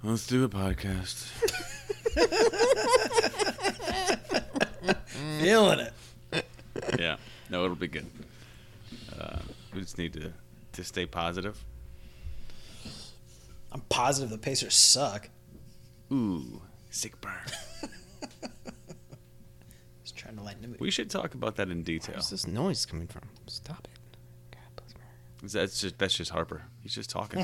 Let's do a podcast. Feeling it. Yeah. No, it'll be good. We just need to stay positive. I'm positive the Pacers suck. Ooh, sick burn. Just trying to lighten the mood. We should talk about that in detail. Where's this noise coming from? Stop it. God bless me. That's just Harper. He's just talking.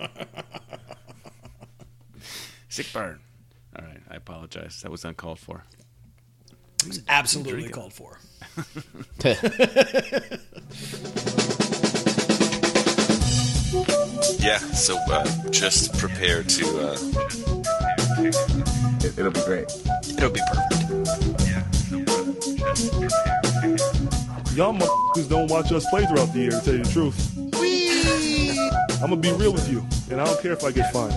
Sick burn. All right, I apologize. That was uncalled for. It was absolutely called for. Yeah, so just prepare to... It'll be great. It'll be perfect. Y'all motherfuckers don't watch us play throughout the year, to tell you the truth. I'm gonna be real with you, and I don't care if I get fined.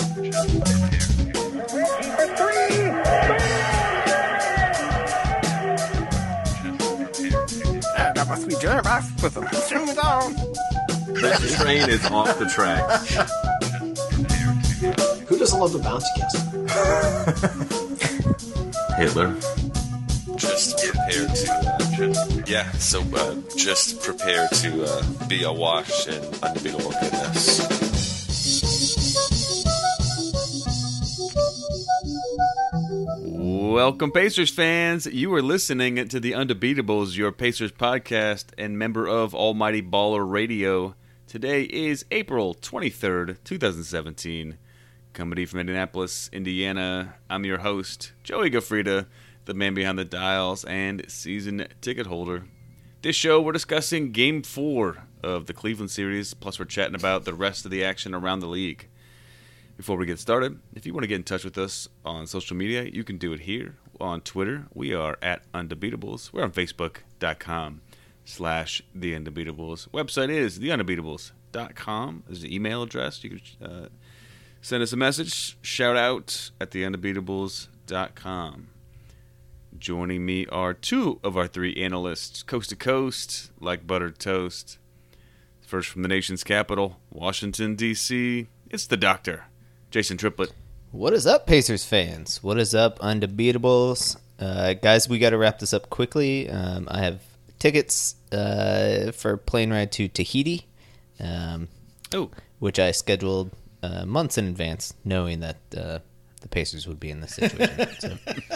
I got my sweet jelly rice with some strings on. That train is off the track. Who doesn't love the bouncy castle? Hitler. Just prepare to... just prepare to be awash in unbeatable goodness. Welcome, Pacers fans. You are listening to the Undebeatables, your Pacers podcast and member of Almighty Baller Radio. Today is April 23rd, 2017. Coming to you from Indianapolis, Indiana. I'm your host, Joey Gafrida, the man behind the dials and season ticket holder. This show, we're discussing Game 4 of the Cleveland series, plus we're chatting about the rest of the action around the league. Before we get started, if you want to get in touch with us on social media, you can do it here on Twitter. We are at Undebeatables. We're on Facebook.com/The Undebeatables. Website is TheUndebeatables.com. There's an email address. You can send us a message. Shout out at TheUndebeatables.com. Joining me are two of our three analysts, coast to coast, like buttered toast. First from the nation's capital, Washington, D.C., it's the Doctor, Jason Triplett. What is up, Pacers fans? What is up, Undebeatables? Guys, we got to wrap this up quickly. I have tickets for a plane ride to Tahiti, which I scheduled months in advance, knowing that the Pacers would be in this situation. So.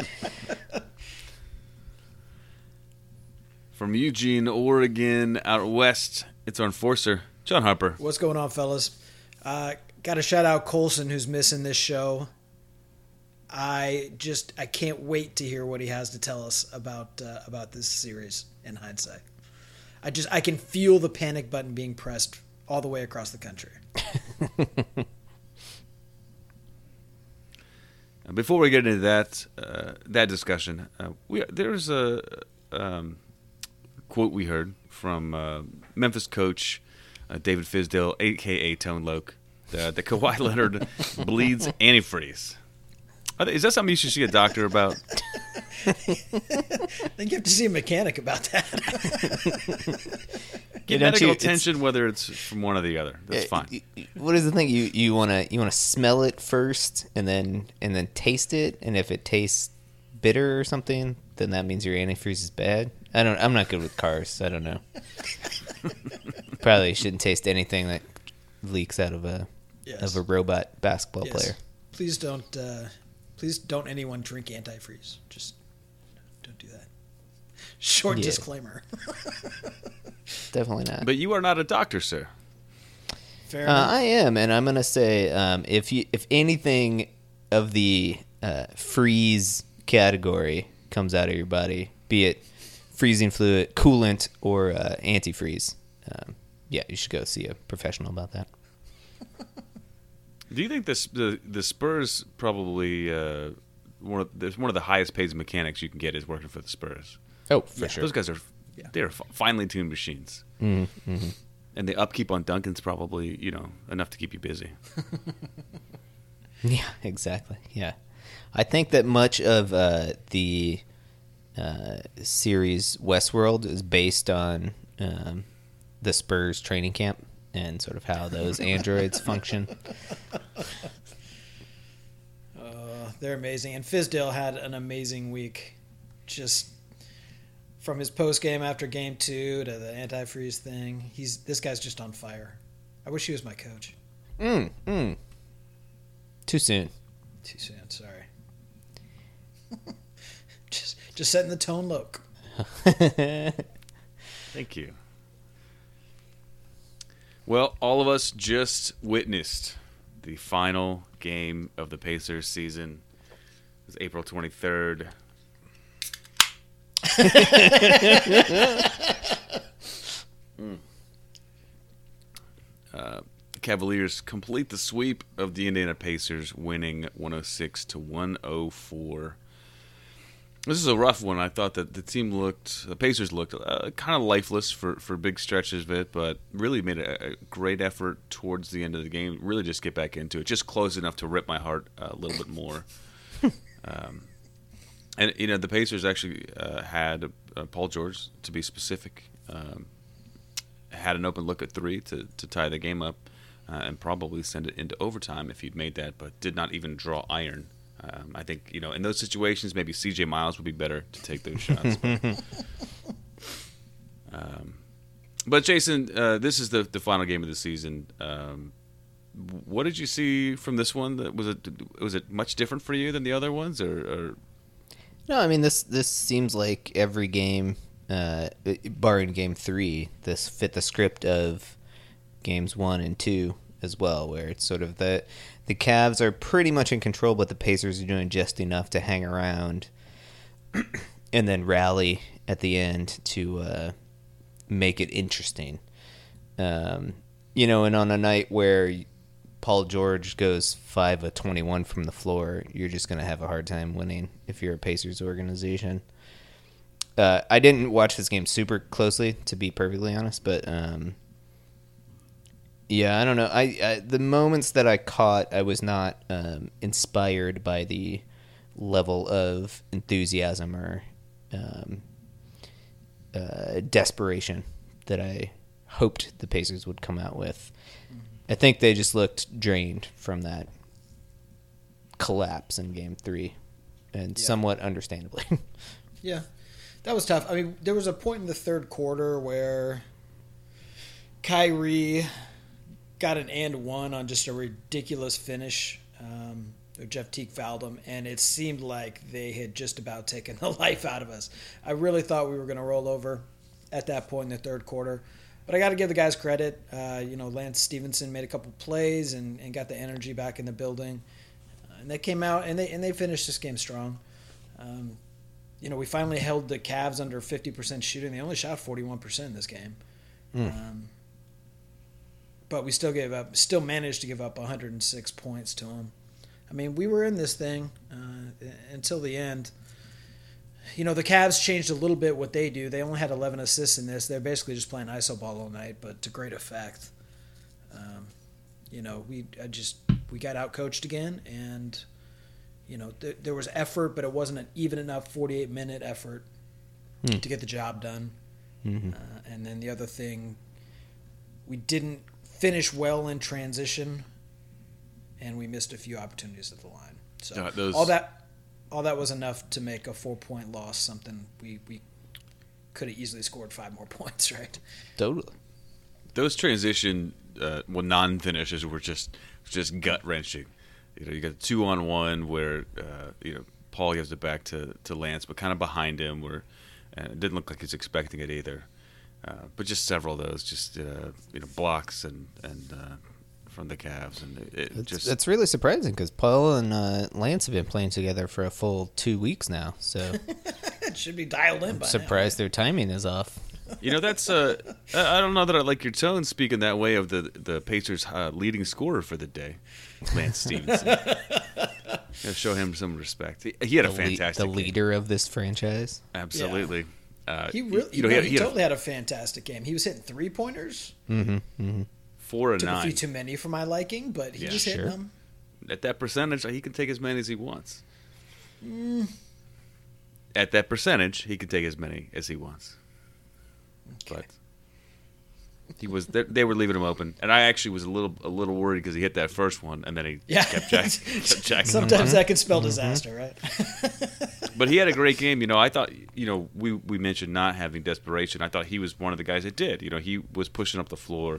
From Eugene, Oregon, out west, it's our enforcer, John Harper. What's going on, fellas? Got to shout out Colson, who's missing this show. I can't wait to hear what he has to tell us about this series in hindsight. I can feel the panic button being pressed all the way across the country. Before we get into that discussion, there's a quote we heard from Memphis coach David Fizdale, a.k.a. Tone Loc, that Kawhi Leonard bleeds antifreeze. Is that something you should see a doctor about? I think you have to see a mechanic about that. Get medical attention, whether it's from one or the other. That's fine. What is the thing? You wanna smell it first and then taste it, and if it tastes bitter or something, then that means your antifreeze is bad. I'm not good with cars. So I don't know. Probably shouldn't taste anything that leaks out of a robot basketball player. Please don't anyone drink antifreeze. Just don't do that. Short disclaimer. Definitely not. But you are not a doctor, sir. Fair enough. I am, and I'm gonna say if anything of the freeze category comes out of your body, be it freezing fluid, coolant, or antifreeze, you should go see a professional about that. Do you think the Spurs probably one of the highest paid mechanics you can get is working for the Spurs? Oh, for sure. Those guys are they're finely tuned machines, mm-hmm. And the upkeep on Duncan's probably enough to keep you busy. Yeah, exactly. Yeah, I think that much of the series Westworld is based on the Spurs training camp and sort of how those androids function. they're amazing. And Fizdale had an amazing week. Just from his post game after game 2 to the antifreeze thing. This guy's just on fire. I wish he was my coach. Too soon. Too soon, sorry. just setting the tone low. Thank you. Well, all of us just witnessed the final game of the Pacers season. It was April 23rd. The Cavaliers complete the sweep of the Indiana Pacers, winning 106-104. This is a rough one. I thought that the Pacers looked kind of lifeless for big stretches of it, but really made a great effort towards the end of the game. Really just get back into it, just close enough to rip my heart a little bit more. And the Pacers actually had Paul George, to be specific, had an open look at 3 to tie the game up, and probably send it into overtime if he'd made that, but did not even draw iron. I think, in those situations, maybe C.J. Miles would be better to take those shots. But Jason, this is the final game of the season. What did you see from this one? Was it much different for you than the other ones, or? No, I mean this seems like every game, barring game 3, this fit the script of games 1 and 2 as well, where it's sort of the Cavs are pretty much in control, but the Pacers are doing just enough to hang around and then rally at the end to make it interesting. And on a night where Paul George goes 5 of 21 from the floor, you're just going to have a hard time winning if you're a Pacers organization. I didn't watch this game super closely, to be perfectly honest, but yeah, I don't know. I the moments that I caught, I was not inspired by the level of enthusiasm or desperation that I hoped the Pacers would come out with. I think they just looked drained from that collapse in Game 3, and somewhat understandably. Yeah, that was tough. I mean, there was a point in the third quarter where Kyrie got an and one on just a ridiculous finish. Jeff Teague fouled him, and it seemed like they had just about taken the life out of us. I really thought we were going to roll over at that point in the third quarter. But I got to give the guys credit. Lance Stevenson made a couple plays and got the energy back in the building. And they came out, and they finished this game strong. We finally held the Cavs under 50% shooting. They only shot 41% in this game. But we still managed to give up 106 points to them. I mean, we were in this thing until the end. The Cavs changed a little bit what they do. They only had 11 assists in this. They're basically just playing iso ball all night, but to great effect. We got outcoached again, and there was effort, but it wasn't an even enough 48-minute effort to get the job done. And then the other thing, we didn't finish well in transition, and we missed a few opportunities at the line. So all that was enough to make a 4-point loss, something we could have easily scored 5 more points, right? Totally. Those transition non-finishes were just gut-wrenching. You got a 2-on-1 where Paul gives it back to Lance, but kind of behind him, where it didn't look like he's expecting it either. But just several of those, blocks and from the Cavs, and it's really surprising because Paul and Lance have been playing together for a full 2 weeks now. So it should be dialed in. I'm surprised their timing is off. That's I don't know that I like your tone speaking that way of the Pacers' leading scorer for the day, Lance Stevenson. Show him some respect. He had a fantastic game. Leader of this franchise. Absolutely. Yeah. He really, he totally had a fantastic game. He was hitting 3-pointers. 4 of 9. Took a few too many for my liking, but he just hit them. At that percentage, he can take as many as he wants. At that percentage, he can take as many as he wants. Okay. He was. They were leaving him open, and I actually was a little worried because he hit that first one, and then he kept jacking. Sometimes that can spell disaster, right? But he had a great game. I thought, we mentioned not having desperation. I thought he was one of the guys that did. He was pushing up the floor,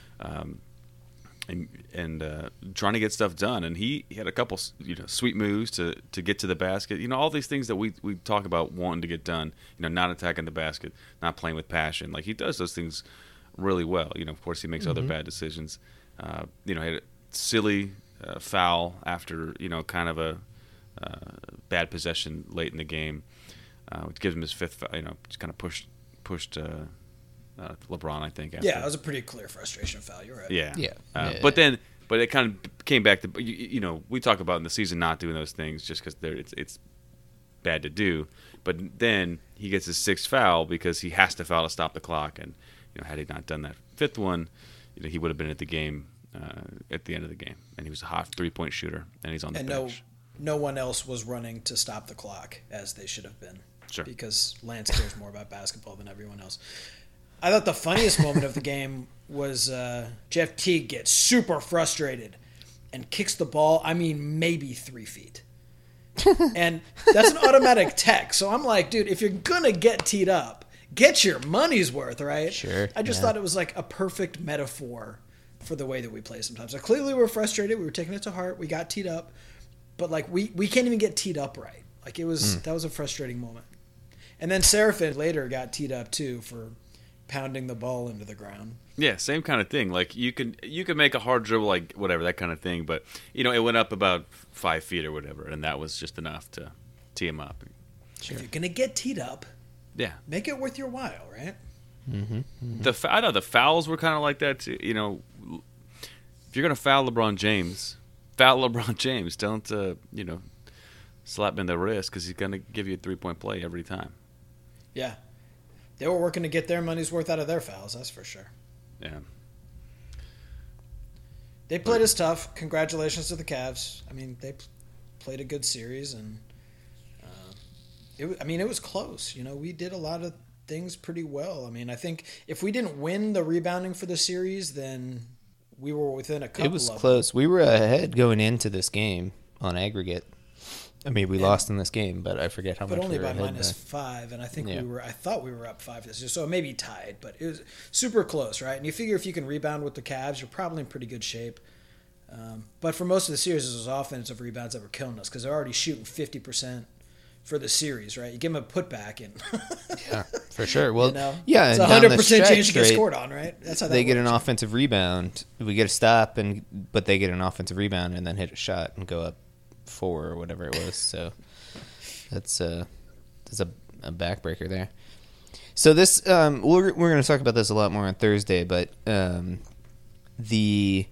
and trying to get stuff done. And he had a couple, sweet moves to get to the basket. All these things that we talk about wanting to get done. Not attacking the basket, not playing with passion. Like, he does those things really well. Of course, he makes other bad decisions. He had a silly foul after, kind of a bad possession late in the game, which gives him his fifth foul. Just kind of pushed LeBron, I think. After. Yeah, it was a pretty clear frustration foul. You're right. Yeah. Yeah. But it kind of came back to, we talk about in the season not doing those things just because it's bad to do. But then he gets his sixth foul because he has to foul to stop the clock. And, had he not done that fifth one, he would have been at the game at the end of the game. And he was a hot 3-point shooter, and he's on the bench. No one else was running to stop the clock as they should have been. Sure. Because Lance cares more about basketball than everyone else. I thought the funniest moment of the game was Jeff Teague gets super frustrated and kicks the ball, maybe 3 feet. And that's an automatic tech. So I'm like, dude, if you're going to get teed up, get your money's worth, right? Sure. I just thought it was like a perfect metaphor for the way that we play sometimes. So clearly we're frustrated. We were taking it to heart. We got teed up. But, like, we can't even get teed up right. Like, that was a frustrating moment. And then Seraphin later got teed up, too, for pounding the ball into the ground. Yeah, same kind of thing. Like, you could make a hard dribble, like, whatever, that kind of thing. But, it went up about 5 feet or whatever, and that was just enough to tee him up. Sure. If you're going to get teed up, yeah, make it worth your while, right? Mm-hmm. I thought the fouls were kind of like that, too. If you're going to foul LeBron James, don't, slap him in the wrist because he's going to give you a 3-point play every time. Yeah. They were working to get their money's worth out of their fouls, that's for sure. Yeah. They played us tough. Congratulations to the Cavs. They played a good series, and it was close. We did a lot of things pretty well. I think if we didn't win the rebounding for the series, then we were within a couple. It was close. We were ahead going into this game on aggregate. We lost in this game, but I forget how much. But only we were by ahead -5, and I think I thought we were up 5 this year, so maybe tied. But it was super close, right? And you figure if you can rebound with the Cavs, you're probably in pretty good shape. But for most of the series, it was offensive rebounds that were killing us because they're already shooting 50% for the series, right? You give them a putback, and yeah, for sure. Well, yeah, it's and 100% chance to get scored on, right? That's how they get an offensive rebound. We get a stop, but they get an offensive rebound and then hit a shot and go up 4 or whatever it was. So that's a backbreaker there. So this we're going to talk about this a lot more on Thursday, but the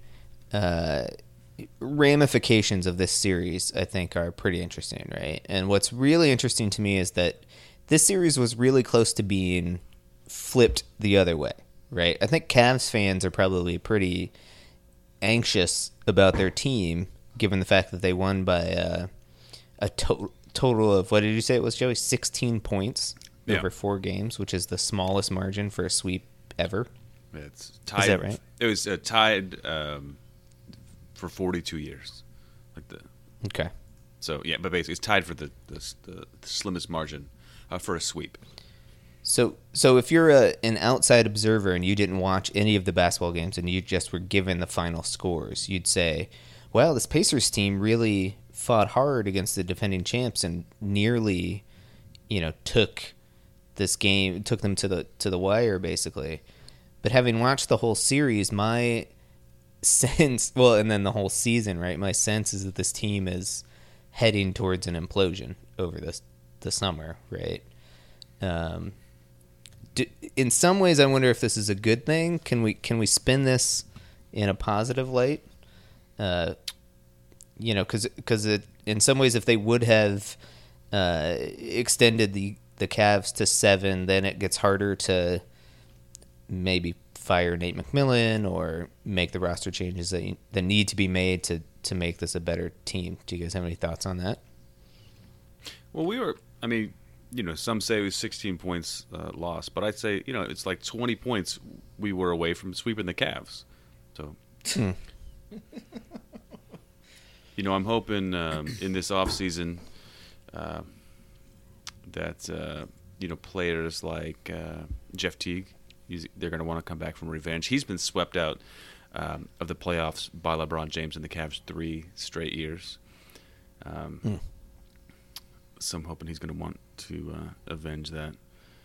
ramifications of this series, I think, are pretty interesting, right? And what's really interesting to me is that this series was really close to being flipped the other way, right? I think Cavs fans are probably pretty anxious about their team, given the fact that they won by a total of, what did you say it was, Joey? 16 points over 4 games, which is the smallest margin for a sweep ever. It's tied. Is that right? It was tied for 42 years. Okay. So, yeah, but basically it's tied for the slimmest margin for a sweep. So if you're an outside observer and you didn't watch any of the basketball games and you just were given the final scores, you'd say, well, this Pacers team really fought hard against the defending champs and nearly, took this game, took them to the wire, basically. But having watched the whole series, my sense, and then the whole season, right? My sense is that this team is heading towards an implosion over the summer, right? In some ways, I wonder if this is a good thing. Can we spin this in a positive light? Because in some ways, if they would have extended the Cavs to 7, then it gets harder to maybe fire Nate McMillan or make the roster changes that need to be made to make this a better team. Do you guys have any thoughts on that? Well, some say it was 16 points lost, but I'd say, it's like 20 points we were away from sweeping the Cavs. So, I'm hoping in this offseason that players like Jeff Teague, they're going to want to come back from revenge. He's been swept out of the playoffs by LeBron James and the Cavs 3 straight years. So I'm hoping he's going to want to avenge that.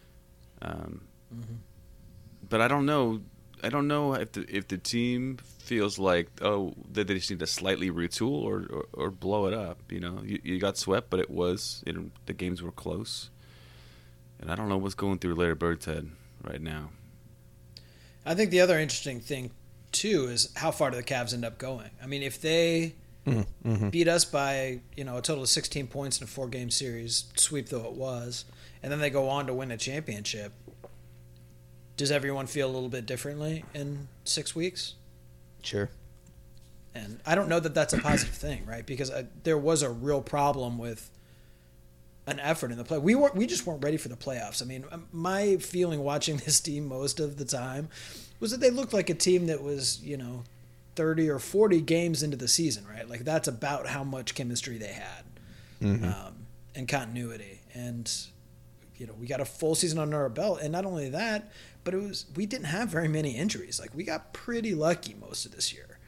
But I don't know. I don't know if the team feels like that they just need to slightly retool or blow it up. You got swept, but it was the games were close, and I don't know what's going through Larry Bird's head right now. I think the other interesting thing too is how far do the Cavs end up going? I mean, if they beat us by a total of 16 points in a 4-game series, sweep though it was, and then they go on to win a championship. Does everyone feel a little bit differently in 6 weeks? Sure. And I don't know that that's a positive thing, right? Because there was a real problem with an effort in the play. We just weren't ready for the playoffs. I mean, my feeling watching this team most of the time was that they looked like a team that was, 30 or 40 games into the season, right? Like that's about how much chemistry they had and continuity. And we got a full season under our belt, and not only that, but we didn't have very many injuries. Like we got pretty lucky most of this year.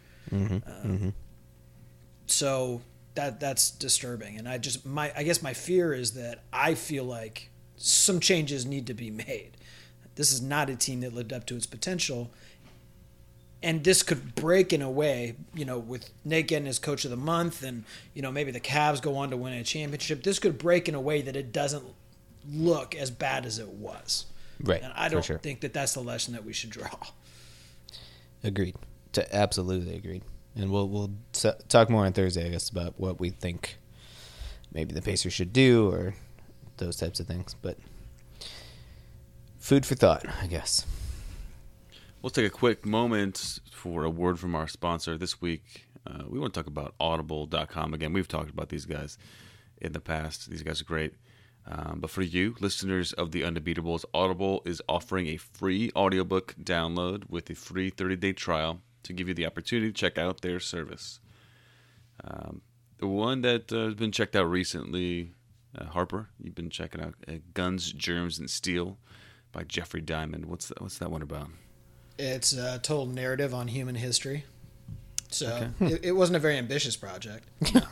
So that's disturbing, and I guess my fear is that I feel like some changes need to be made. This is not a team that lived up to its potential, and this could break in a way, with Nate getting his Coach of the Month, and maybe the Cavs go on to win a championship. This could break in a way that it doesn't look as bad as it was. Right. And I don't think that that's the lesson that we should draw. Agreed. Absolutely agreed. And we'll talk more on Thursday, I guess, about what we think maybe the Pacers should do or those types of things. But food for thought, I guess. We'll take a quick moment for a word from our sponsor this week. We want to talk about Audible.com. Again, we've talked about these guys in the past. These guys are great. But for you, listeners of The Undebeatables, Audible is offering a free audiobook download with a free 30-day trial to give you the opportunity to check out their service. The one that has been checked out recently, Harper, you've been checking out Guns, Germs, and Steel by Jeffrey Diamond. What's that one about? It's a total narrative on human history. So it wasn't a very ambitious project.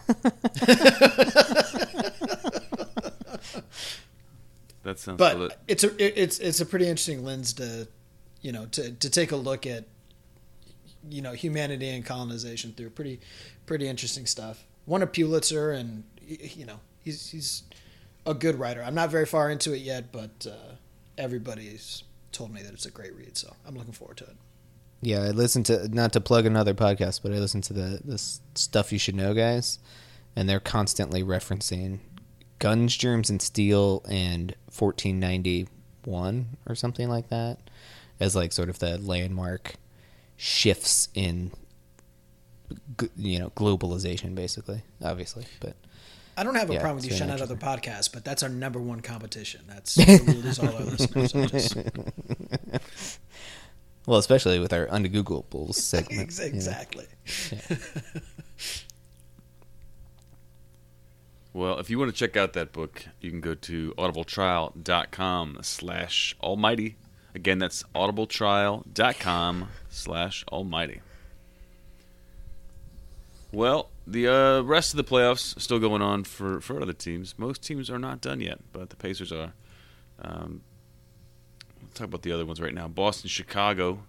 That sounds. But it's a pretty interesting lens to take a look at humanity and colonization through pretty interesting stuff. Won a Pulitzer, and he's a good writer. I'm not very far into it yet, but everybody's told me that it's a great read, so I'm looking forward to it. Yeah, I listened to, not to plug another podcast, but I listened to the Stuff You Should Know guys, and they're constantly referencing Guns, Germs, and Steel and 1491 or something like that as like sort of the landmark shifts in globalization, basically, obviously. But I don't have a problem with you shutting out other podcasts, but that's our number one competition. That's we lose all our listeners. Well, especially with our Undegoogleables segment. Exactly. Yeah. Well, if you want to check out that book, you can go to audibletrial.com/almighty. Again, that's audibletrial.com/almighty. Well, the rest of the playoffs are still going on for other teams. Most teams are not done yet, but the Pacers are. Let's talk about the other ones right now. Boston, Chicago.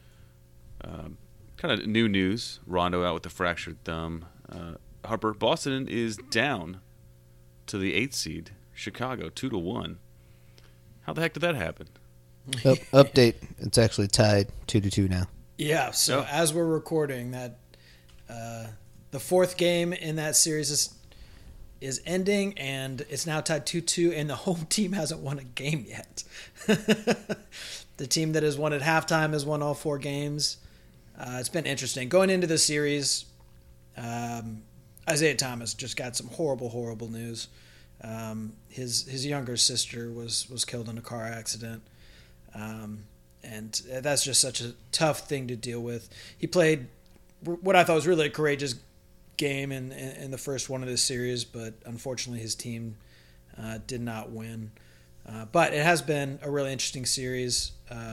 Kind of new news. Rondo out with a fractured thumb. Harper, Boston is down to the 8th seed. Chicago, 2-1. How the heck did that happen? Update. It's actually tied 2-2 now. Yeah, so as we're recording, that the fourth game in that series is ending, and it's now tied 2-2, and the home team hasn't won a game yet. The team that has won at halftime has won all 4 games. It's been interesting. Going into the series, Isaiah Thomas just got some horrible news. His younger sister was killed in a car accident. and that's just such a tough thing to deal with. He played what I thought was really a courageous game in the first one of this series, but unfortunately his team did not win. But it has been a really interesting series.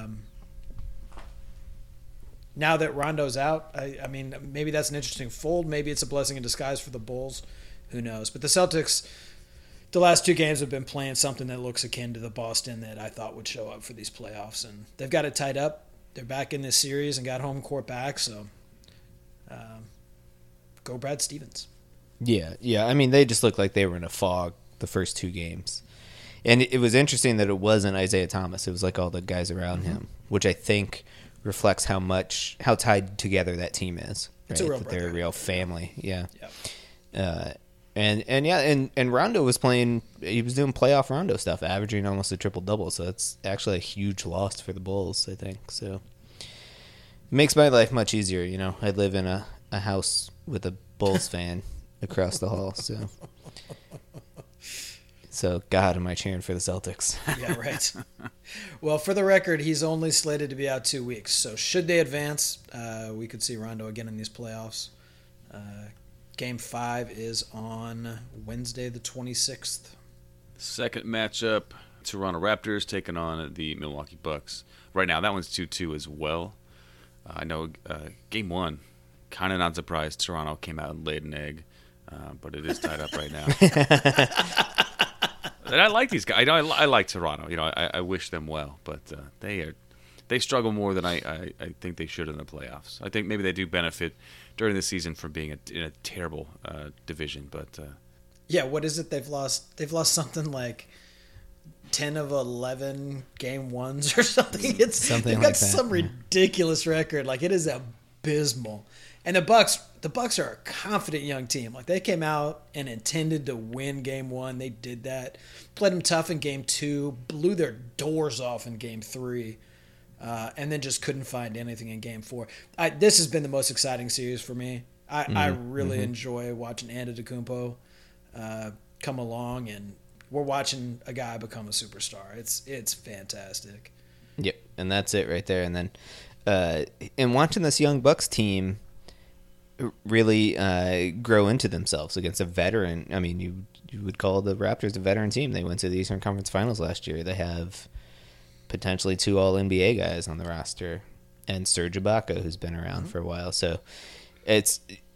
Now that Rondo's out, I mean, maybe that's an interesting fold. Maybe it's a blessing in disguise for the Bulls. Who knows? But the Celtics, the last 2 games have been playing something that looks akin to the Boston that I thought would show up for these playoffs. And they've got it tied up. They're back in this series and got home court back. So go Brad Stevens. Yeah. I mean, they just looked like they were in a fog the first 2 games. And it was interesting that it wasn't Isaiah Thomas. It was like all the guys around him, which I think reflects how tied together that team is. Right? It's a real that they're a real family. Yeah. Yep. And Rondo was playing. He was doing playoff Rondo stuff, averaging almost a triple double. So it's actually a huge loss for the Bulls, I think. So it makes my life much easier. You know, I live in a house with a Bulls fan across the hall. So God, am I cheering for the Celtics? Yeah, right. Well, for the record, he's only slated to be out 2 weeks. So should they advance, we could see Rondo again in these playoffs. Game 5 is on Wednesday the 26th. Second matchup, Toronto Raptors taking on the Milwaukee Bucks. Right now, that one's 2-2 as well. I know Game 1, kind of not surprised Toronto came out and laid an egg, but it is tied up right now. And I like these guys. I like Toronto. You know, I wish them well, but they struggle more than I think they should in the playoffs. I think maybe they do benefit during the season from being in a terrible division, but yeah, what is it they've lost? They've lost something like 10 of 11 game ones or something. They've got some ridiculous record. Like, it is abysmal. And the Bucks are a confident young team. Like, they came out and intended to win game 1. They did that. Played them tough in game 2. Blew their doors off in game 3. And then just couldn't find anything in game 4. This has been the most exciting series for me. I really enjoy watching Antetokounmpo come along, and we're watching a guy become a superstar. It's fantastic. Yep, and that's it right there. And then in watching this young Bucks team really grow into themselves against a veteran. I mean, you would call the Raptors a veteran team. They went to the Eastern Conference Finals last year. They have potentially 2 All-NBA guys on the roster, and Serge Ibaka, who's been around for a while. So it's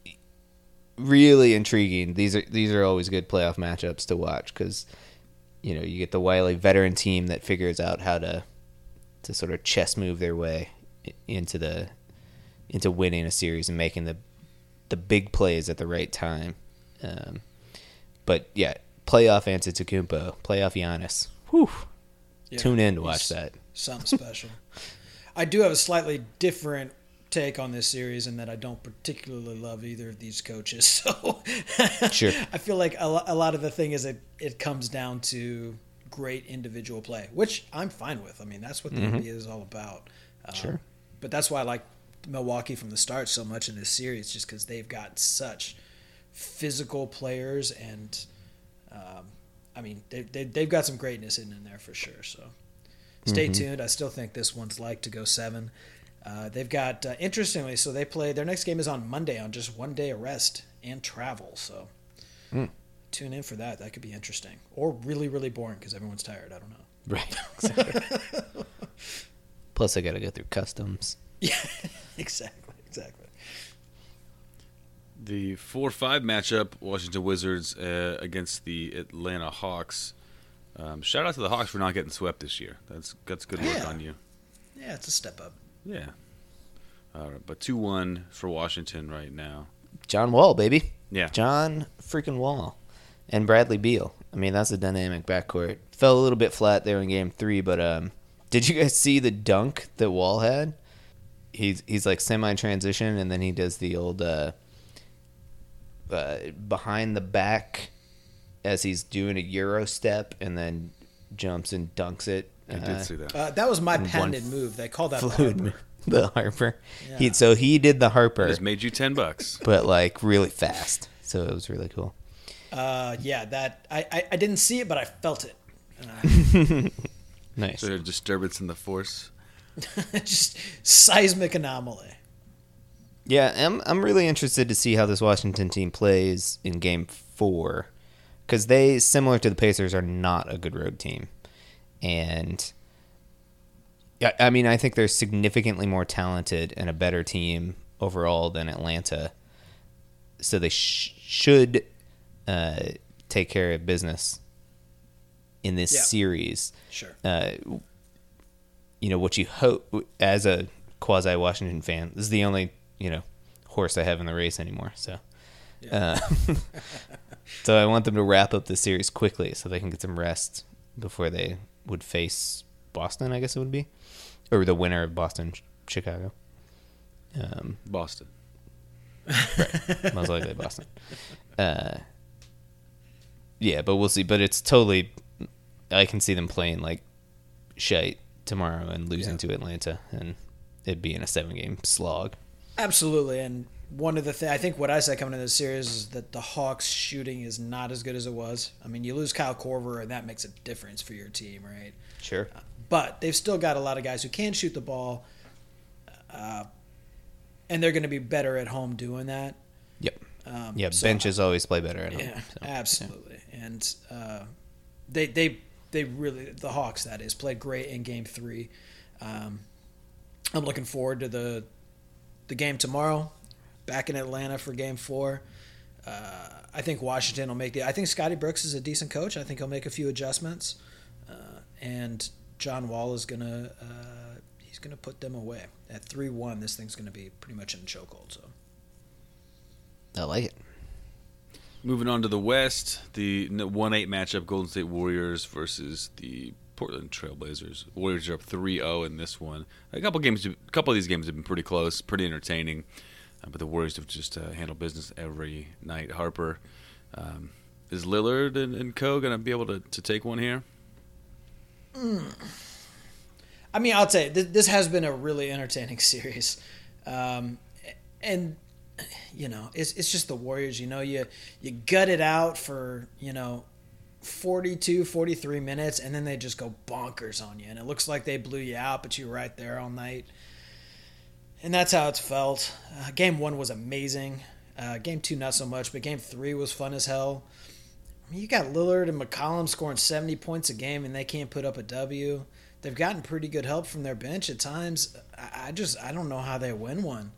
really intriguing. These are always good playoff matchups to watch because, you know, you get the wily veteran team that figures out how to sort of chess move their way into winning a series and making the big plays at the right time. But yeah, playoff Antetokounmpo, playoff Giannis. Whew. Yeah, tune in to watch that. Something special. I do have a slightly different take on this series in that I don't particularly love either of these coaches. So sure. I feel like a lot of the thing is it comes down to great individual play, which I'm fine with. I mean, that's what the NBA is all about. Sure. But that's why I like Milwaukee from the start so much in this series, just because they've got such physical players, and I mean, they've got some greatness in there for sure. So stay tuned. I still think this one's like to go 7. They've got interestingly, so they play their next game is on Monday on just 1 day of rest and travel. So tune in for that. That could be interesting or really, really boring because everyone's tired. I don't know. Right. Exactly. Plus, I got to go through customs. Yeah, exactly. the 4-5 matchup, Washington Wizards against the Atlanta Hawks. Shout out to the Hawks for not getting swept this year. That's good work on you. Yeah, it's a step up. Yeah. All right, but 2-1 for Washington right now. John Wall, baby. Yeah. John freaking Wall. And Bradley Beal. I mean, that's a dynamic backcourt. Fell a little bit flat there in game 3, but did you guys see the dunk that Wall had? He's like semi-transition, and then he does the old behind the back as he's doing a Euro step, and then jumps and dunks it. I did see that. That was my patented move. They call that the Harper. Yeah. So he did the Harper. Just made you $10, but like really fast. So it was really cool. Yeah, that I didn't see it, but I felt it. Nice. So a disturbance in the force. Just seismic anomaly. Yeah, I'm really interested to see how this Washington team plays in Game 4, because they, similar to the Pacers, are not a good road team. And, I mean, I think they're significantly more talented and a better team overall than Atlanta. So they should take care of business in this series. Sure. What you hope, as a quasi-Washington fan, this is the only horse I have in the race anymore. So, so I want them to wrap up the series quickly so they can get some rest before they would face Boston, I guess it would be, or the winner of Boston, Chicago. Boston. Right. Most likely Boston. Yeah, but we'll see. But it's totally, I can see them playing like shite tomorrow and losing to Atlanta, and it being a 7-game slog. Absolutely, and one of the things, I think what I said coming into this series is that the Hawks shooting is not as good as it was. I mean, you lose Kyle Korver, and that makes a difference for your team, right? Sure. But they've still got a lot of guys who can shoot the ball, and they're going to be better at home doing that. Yep. Benches always play better at home. Yeah, so, absolutely. Yeah. And they really, the Hawks, that is, played great in Game 3. I'm looking forward to the game tomorrow, back in Atlanta for Game 4. I think Washington will make I think Scotty Brooks is a decent coach. I think he'll make a few adjustments, and John Wall is gonna he's gonna put them away at 3-1. This thing's gonna be pretty much in a chokehold. So I like it. Moving on to the West, the 1-8 matchup: Golden State Warriors versus the Portland Trailblazers. Warriors are up 3-0 in this one. A couple of these games have been pretty close, pretty entertaining, but the Warriors have just handled business every night. Harper, is Lillard and co going to be able to take one here? I mean, I'll tell you, this has been a really entertaining series, and it's just the Warriors. You gut it out for 42, 43 minutes, and then they just go bonkers on you. And it looks like they blew you out, but you were right there all night. And that's how it's felt. Game 1 was amazing. Game 2, not so much, but Game 3 was fun as hell. I mean, you got Lillard and McCollum scoring 70 points a game, and they can't put up a W. They've gotten pretty good help from their bench at times. I don't know how they win one.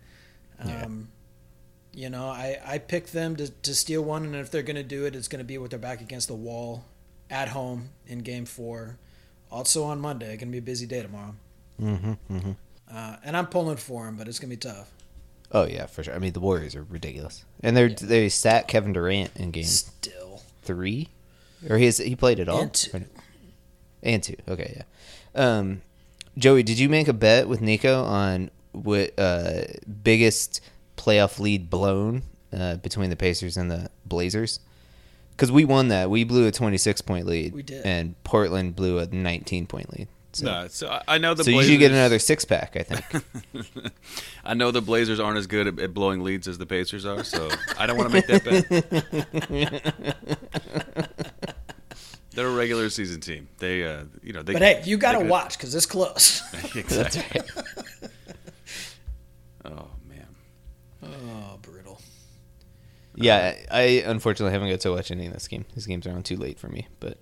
I picked them to steal one, and if they're going to do it, it's going to be with their back against the wall at home in Game 4. Also on Monday. It's going to be a busy day tomorrow. And I'm pulling for them, but it's going to be tough. Oh, yeah, for sure. I mean, the Warriors are ridiculous. And they sat Kevin Durant in Game 3? Or he played it all? And 2. Okay, yeah. Joey, did you make a bet with Nico on what biggest playoff lead blown between the Pacers and the Blazers? Because we won that. We blew a 26-point lead. We did. And Portland blew a 19-point lead. So I know the Blazers... So you should get another 6-pack, I think. I know the Blazers aren't as good at blowing leads as the Pacers are, so I don't want to make that bet. They're a regular season team. They. But hey, you got to watch because it's close. Exactly. That's right. Oh man. Oh, brutal. Yeah, I unfortunately haven't got to watch any of this game. These games are on too late for me, but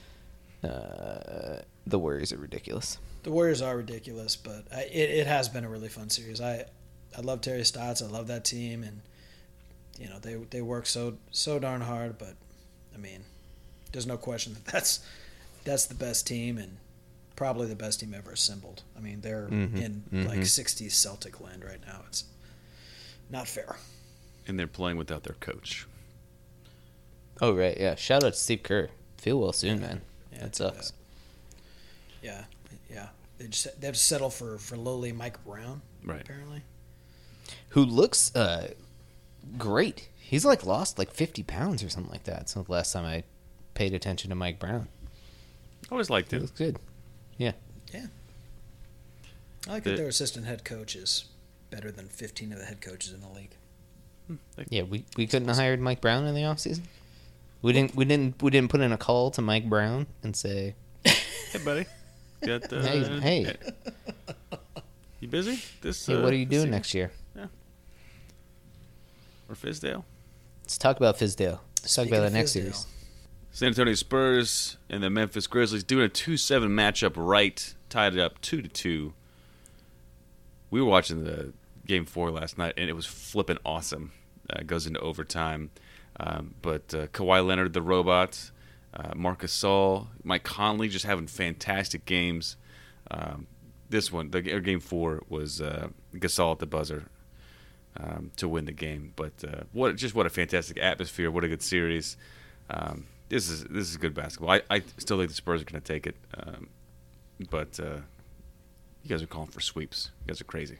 the Warriors are ridiculous. The Warriors are ridiculous, but it has been a really fun series. I love Terry Stotts. I love that team, and they work so darn hard. But I mean, there's no question that that's the best team and probably the best team ever assembled. I mean, they're in like 60s Celtic land right now. It's not fair. And they're playing without their coach. Oh, right, yeah. Shout out to Steve Kerr. Feel well soon, man. Yeah, that sucks. Yeah. They have to settle for lowly Mike Brown, right? Apparently, who looks great. He's lost 50 pounds or something like that. So the last time I paid attention to Mike Brown, I always liked him. He looks good. Yeah. I like that their assistant head coach is better than 15 of the head coaches in the league. Yeah, we couldn't have hired Mike Brown in the offseason. We didn't put in a call to Mike Brown and say, "Hey, buddy, got hey, You busy? This. Hey, what are you this doing season? next year? Or Fizdale? Let's talk about Fizdale. Let's talk Speaking about of the next Fizdale. series. San Antonio Spurs and the Memphis Grizzlies doing a 2-7 matchup right, tied it up 2-2. We were watching the Game 4 last night, and it was flipping awesome. It goes into overtime. But Kawhi Leonard, the robot, Marcus Gasol, Mike Conley just having fantastic games. This one, Game 4, was Gasol at the buzzer to win the game. But what a fantastic atmosphere. What a good series. This is good basketball. I still think the Spurs are going to take it. But you guys are calling for sweeps. You guys are crazy.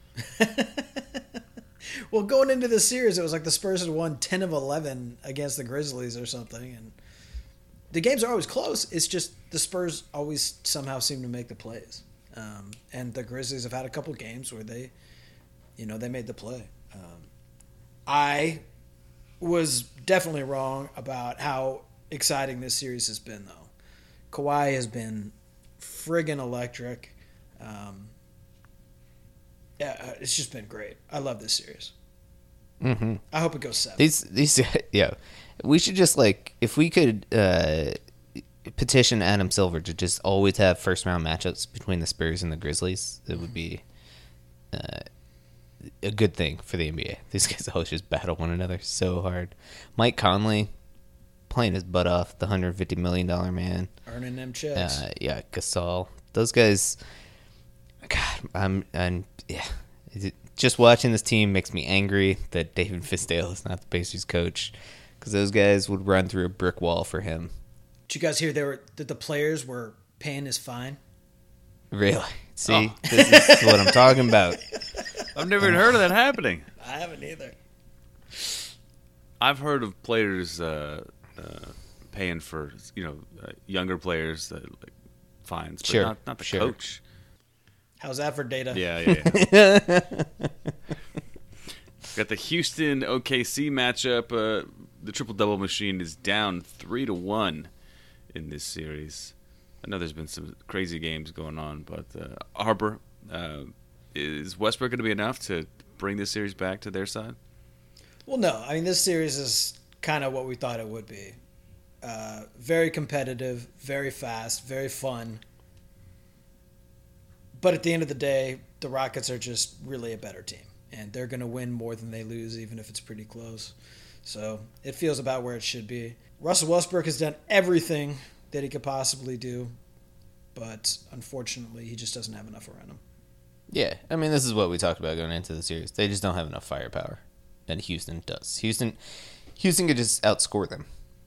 Well, going into this series, it was like the Spurs had won 10 of 11 against the Grizzlies or something, and the games are always close. It's just the Spurs always somehow seem to make the plays, and the Grizzlies have had a couple games where they made the play. I was definitely wrong about how exciting this series has been, though. Kawhi has been friggin' electric. Yeah, it's just been great. I love this series. Mm-hmm. I hope it goes 7. These yeah, we should just if we could petition Adam Silver to just always have first round matchups between the Spurs and the Grizzlies. It would be a good thing for the NBA. These guys always just battle one another so hard. Mike Conley playing his butt off, the $150 million man. Earning them checks. Yeah, Gasol. Those guys. God, just watching this team makes me angry that David Fizdale is not the Pacers coach, because those guys would run through a brick wall for him. Did you guys hear that the players were paying his fine? Really? See, this is what I'm talking about. I've never even heard of that happening. I haven't either. I've heard of players paying for younger players fines, but Sure, not the sure. coach. How's that for data? Yeah. Got the Houston OKC matchup. The triple double machine is down 3-1 in this series. I know there's been some crazy games going on, but Harper, is Westbrook going to be enough to bring this series back to their side? Well, no. I mean, this series is kind of what we thought it would be. Very competitive, very fast, very fun. But at the end of the day, the Rockets are just really a better team. And they're going to win more than they lose, even if it's pretty close. So it feels about where it should be. Russell Westbrook has done everything that he could possibly do. But unfortunately, he just doesn't have enough around him. Yeah, I mean, this is what we talked about going into the series. They just don't have enough firepower. And Houston does. Houston could just outscore them.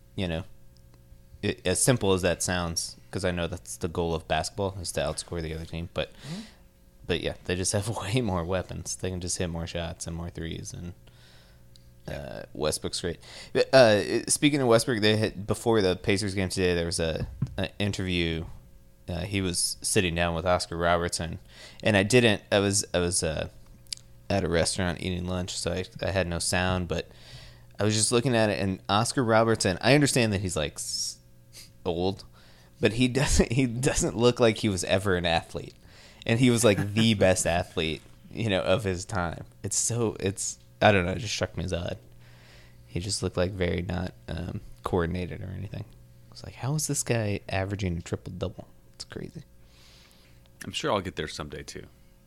As simple as that sounds, because I know that's the goal of basketball, is to outscore the other team. But yeah, they just have way more weapons. They can just hit more shots and more threes, and Westbrook's great. Speaking of Westbrook, before the Pacers game today, there was an interview. He was sitting down with Oscar Robertson, and I was at a restaurant eating lunch, so I had no sound, but I was just looking at it, and Oscar Robertson, I understand that he's old, but he doesn't look like he was ever an athlete, and he was the best athlete of his time. I don't know, it just struck me as odd. He just looked very not coordinated or anything. I was how is this guy averaging a triple double? It's crazy. I'm sure I'll get there someday too.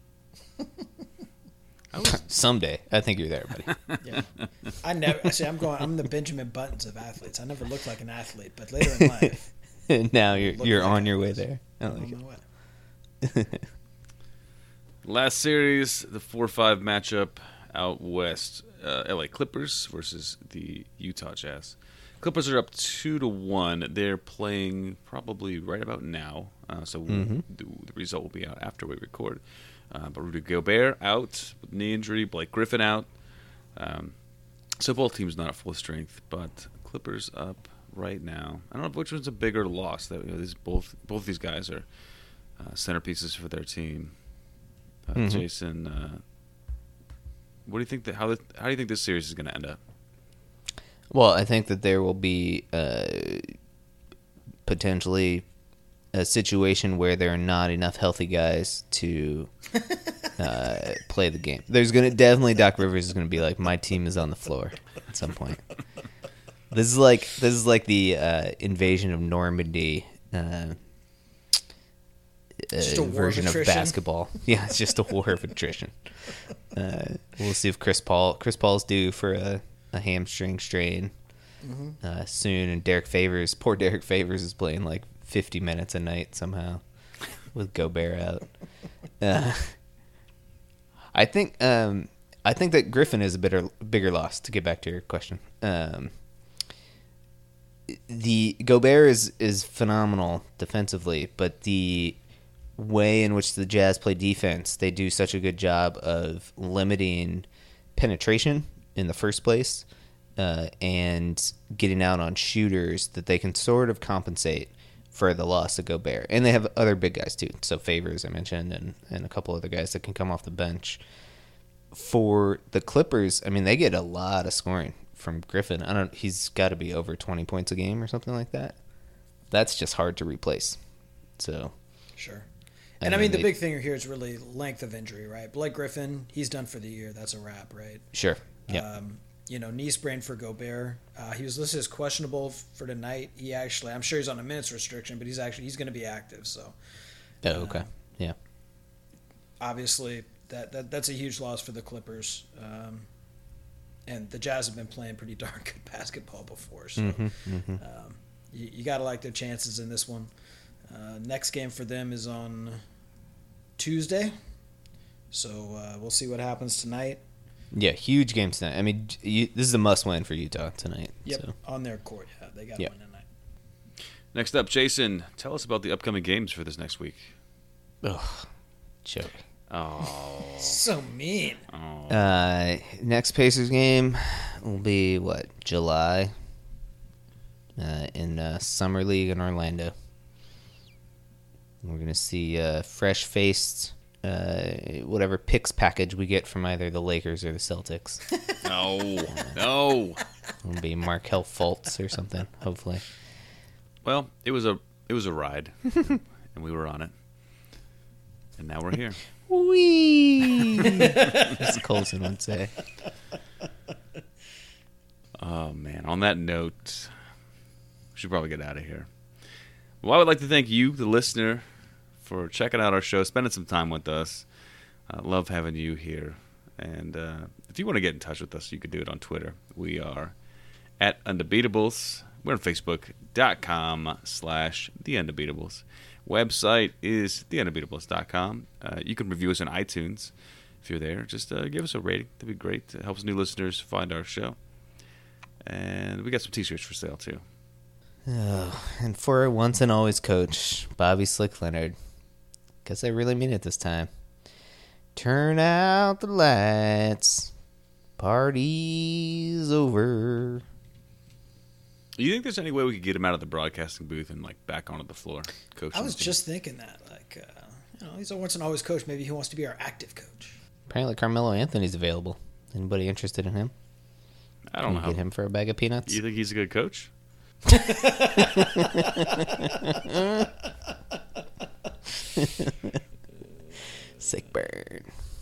Someday, I think you're there, buddy. Yeah. I'm the Benjamin Buttons of athletes. I never looked like an athlete, but later in life, Now you're on your way there. I like on it. my way. Last series, the 4-5 matchup out west. LA Clippers versus the Utah Jazz. Clippers are up 2-1. They're playing probably right about now, so the result will be out after we record. But Rudy Gobert out with knee injury, Blake Griffin out. So both teams not at full strength, but Clippers up right now. I don't know which one's a bigger loss. That both these guys are centerpieces for their team. Jason, what do you think? How do you think this series is going to end up? Well, I think that there will be potentially a situation where there are not enough healthy guys to play the game. There's gonna definitely Doc Rivers is gonna be like, my team is on the floor at some point. This is like the invasion of Normandy Just a war version of attrition. basketball. Yeah, it's just a war of attrition. We'll see if Chris Paul's due for a hamstring strain soon, and poor Derek Favors is playing like 50 minutes a night somehow with Gobert out. I think that Griffin is a bigger loss. To get back to your question, the Gobert is phenomenal defensively, but the way in which the Jazz play defense, they do such a good job of limiting penetration in the first place and getting out on shooters that they can sort of compensate for the loss of Gobert. And they have other big guys too. So Favors, I mentioned, and a couple other guys that can come off the bench. For the Clippers, I mean, they get a lot of scoring from Griffin. He's got to be over 20 points a game or something like that. That's just hard to replace. So, Sure. And I mean, the big thing here is really length of injury, right? Blake Griffin, he's done for the year. That's a wrap, right? Sure. Yeah. Knee sprain for Gobert. He was listed as questionable for tonight. I'm sure he's on a minutes restriction, but he's going to be active. So. Oh, okay. Yeah. Obviously, that's a huge loss for the Clippers. And the Jazz have been playing pretty darn good basketball before, so you got to like their chances in this one. Next game for them is on Tuesday, so we'll see what happens tonight. Yeah, huge game tonight. I mean, this is a must-win for Utah tonight. Yep, so. on their court. Yeah, they got to win tonight. Next up, Jason, tell us about the upcoming games for this next week. Ugh, Joey. Oh, so mean. Next Pacers game will be July in Summer League in Orlando. We're gonna see fresh-faced whatever picks package we get from either the Lakers or the Celtics. no. It'll be Markelle Fultz or something, hopefully. Well, it was a ride, and we were on it, and now we're here. Whee! As Colson would say. Oh, man. On that note, we should probably get out of here. Well, I would like to thank you, the listener, for checking out our show, spending some time with us. I love having you here. And if you want to get in touch with us, you can do it on Twitter. We are at Undebeatables. We're on Facebook.com/TheUndebeatables. Website is theundebeatables.com. You can review us on iTunes if you're there. Just give us a rating. That'd be great. It helps new listeners find our show. And we got some t-shirts for sale, too. Oh, and for our once and always coach, Bobby Slick Leonard. Guess I really mean it this time. Turn out the lights. Party's over. You think there's any way we could get him out of the broadcasting booth and back onto the floor coaching? I was just thinking that, he's a once and always coach. Maybe he wants to be our active coach. Apparently Carmelo Anthony's available. Anybody interested in him? I don't know. Get him for a bag of peanuts? You think he's a good coach? Sick bird.